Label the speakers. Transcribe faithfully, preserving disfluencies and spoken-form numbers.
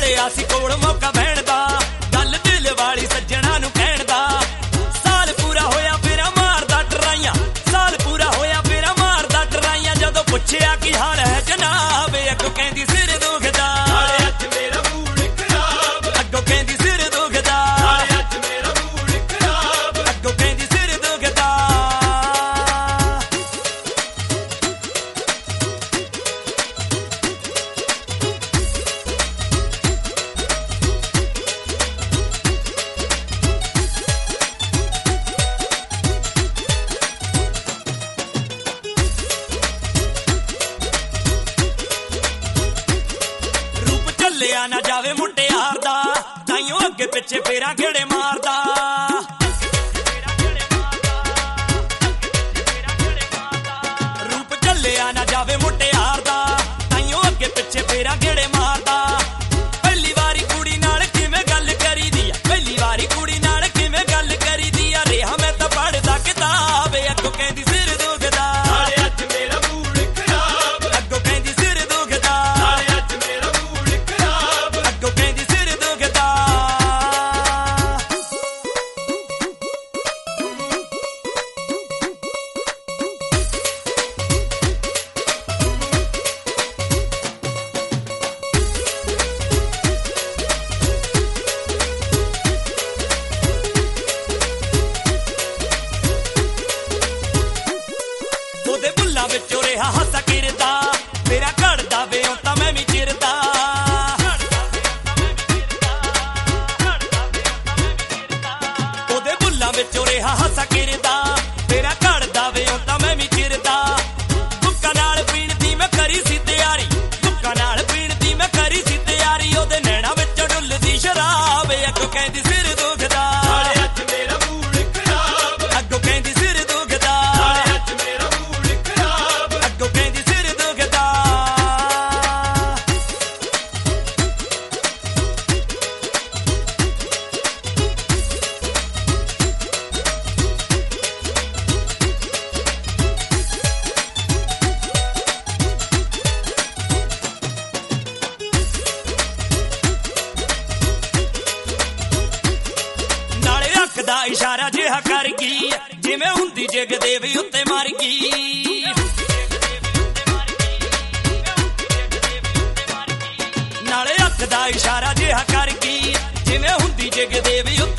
Speaker 1: मिलिया सी कोल मौका बहन दा गल दिल वाली सज्जणा नूं कहण दा साल पूरा होया फेरा मारदा टराइयां साल पूरा होया फेरा मारदा टराइयां जदों पुछया की हाल है जनाब अगों कहंदी सिर दुखदा अज मेरा मूड खराब अगों कहंदी सिर दुखदा अज मेरा मूड खराब अगों कहंदी सिर दुखदा लिया ना जावे मुटियार दा ताइयों अगे पिछे फेरा घेड़े मारदा रूप चलिया ना जावे मुटियार दा ताइयों अगे पिछे फेरा घेड़े मारदा पहली वारी कुड़ी नाल किवें गल करी दी पहली वारी कुड़ी नाल किवें गल करी दी रेहा मैं तां पढ़दा किताब अगों कहंदी सिर दुखदा अज मेरा मूड खराब अगों कहंदी सिर दुखदा अज मेरा अगों कहंदी सिर दुखदा ਉਹਦੇ ਬੁੱਲਾਂ ਵਿੱਚੋਂ ਰਿਹਾ ਹਾਸਾ ਕਿਰਦਾ ਮੇਰਾ ਘੜਦਾ ਵੇ ਉਹ ਤਾਂ ਮੈਂ ਵੀ ਚਿਰਦਾ ਉਹਦੇ ਬੁੱਲਾਂ ਵਿੱਚੋਂ ਰਿਹਾ ਹਾਸਾ ਕਿਰਦਾ ਮੇਰਾ ਘੜਦਾ ਵੇ ਉਹ ਤਾਂ ਮੈਂ ਵੀ ਚਿਰਦਾ ਦੁੱਕਾਂ ਨਾਲ ਪੀਣ ਦੀ ਮੈਂ ਕਰੀ ਸੀ ਤਿਆਰੀ ਦੁੱਕਾਂ ਨਾਲ ਪੀਣ ਦੀ ਮੈਂ ਕਰੀ ਸੀ ਤਿਆਰੀ ਉਹਦੇ ਨੈਣਾ ਵਿੱਚੋਂ ਡੁੱਲਦੀ ਸ਼ਰਾਬ ਅੱਗੋਂ ਕਹਿੰਦੀ ਸਿਰ ਦੁਖਦਾ ਅੱਜ ਮੇਰਾ ਮੂਡ ਖਰਾਬ ਅੱਗੋਂ ਕਹਿੰਦੀ ਸਿਰ ਦੁਖਦਾ ਅੱਜ ਮੇਰਾ ਮੂਡ ਖਰਾਬ ਅੱਗੋਂ ਕਹਿੰਦੀ ਸਿਰ ਦੁਖਦਾ ਨਾਲੇ ਰੱਖਦਾ ਇਸ਼ਾਰਾ ਜਿਹਾ ਕਰ ਗਈ ਜਿਵੇਂ ਹੁੰਦੀ ਜਿਗ ਦੇਵੀ ਉੱਤੇ ਮਰ ਗਈ ਨਾਲੇ ਰੱਖਦਾ ਇਸ਼ਾਰਾ ਜਿਹਾ ਕਰ ਗਈ ਜਿਵੇਂ ਹੁੰਦੀ ਜਿਗ ਦੇਵੀ